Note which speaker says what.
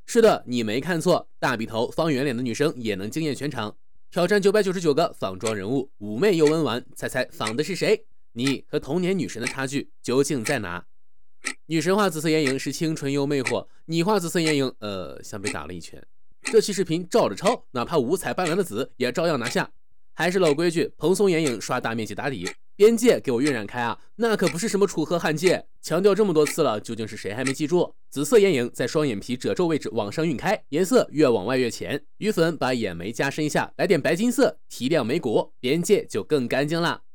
Speaker 1: 是的，你没看错，大笔头、方圆脸的女生也能惊艳全场。挑战999个仿妆人物，妩媚又温婉，猜猜仿的是谁？你和童年女神的差距究竟在哪？女神画紫色眼影是清纯又魅惑，你画紫色眼影，像被打了一拳。这期视频照着抄，哪怕五彩斑斓的紫也照样拿下。还是老规矩，蓬松眼影刷大面积打底，边界给我晕染开啊！那可不是什么楚河汉界，强调这么多次了，究竟是谁还没记住？紫色眼影在双眼皮褶皱位置往上晕开，颜色越往外越浅。余粉把眼眉加深一下，来点白金色，提亮眉骨，边界就更干净啦。